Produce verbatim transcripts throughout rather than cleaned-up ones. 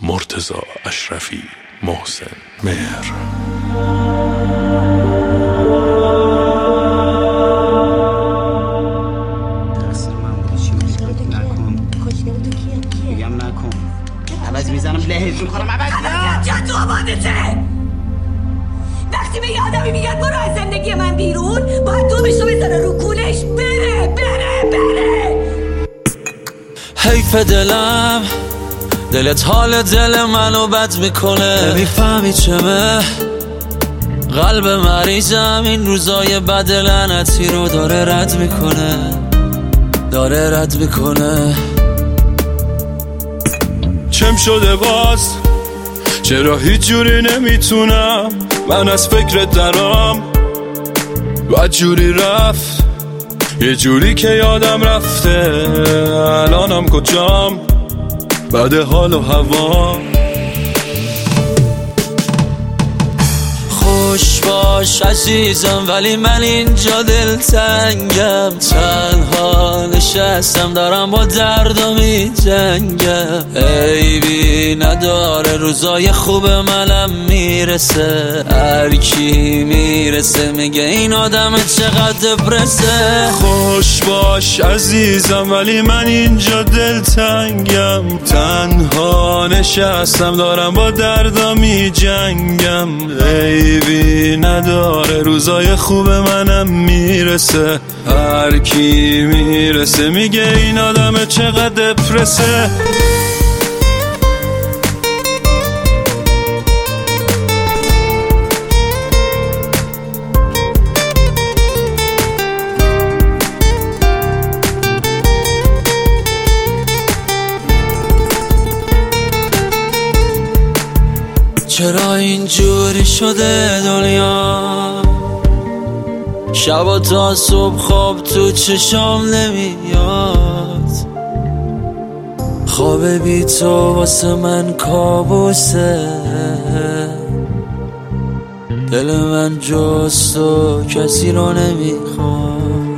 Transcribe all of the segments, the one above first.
مرتضی اشرفی، محسن مهر. عوض میزنم لحظ میکنم عوض جا تو آبادته. وقتی به آدمی میگن برو از زندگی من بیرون، باید دومشو بزنه رو کولش بره بره بره. حیف دلم، دلت حال دل منو بد میکنه. نمیفهمی چمه قلب مریضم این روزای بد لعنتی رو داره رد میکنه، داره رد میکنه. چم شده باز؟ چرا هیچ جوری نمیتونم من از فکرت درام؟ بد جوری رفت، یه جوری که یادم رفته الانم کجام، بعد حال و هوا. خوش باش عزیزم ولی من اینجا دلتنگم، تنها نشستم دارم با دردم می جنگم. عیبی نداره روزای خوب منم میرسه، هر کی میرسه میگه این آدم چقدر دپرسه. خوش باش عزیزم ولی من اینجا دلتنگم، تنها نشستم دارم با دردم می جنگم. عیبی نداره روزای خوب منم میرسه، هر کی میرسه میگه این آدم چقدر دپرسه. چرا اینجوری شده دنیا؟ شب تا صبح خواب تو چشام نمیاد، خواب بی تو واسه من کابوسه. دل من جز تو کسی رو نمیخواد،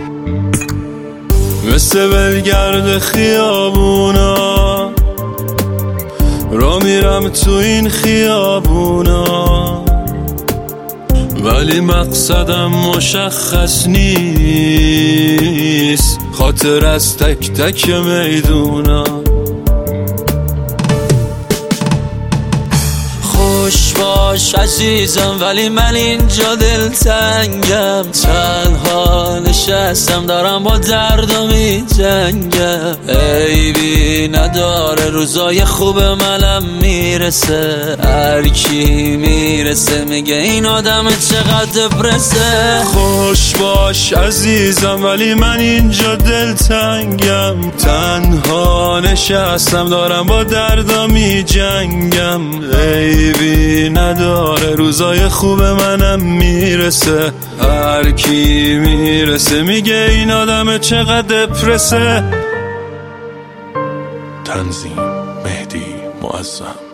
مثل ولگرد خیابونا را میرم تو این خیابونا، ولی مقصدم مشخص نیست، خاطر از تک تک میدونا. خوش باش عزیزم ولی من اینجا دلتنگم، تنها نشستم دارم با دردم می جنگم. عیبی نداره روزای خوب منم میرسه، هر کی میرسه میگه این آدم چقدر دپرسه. خوش باش عزیزم ولی من اینجا دلتنگم، تنها نشستم دارم با دردم می جنگم. عیبی نداره روزای خوب منم میرسه، هر کی میرسه میگه این آدم چقدر دپرسه. تنظیم مهدی معظم.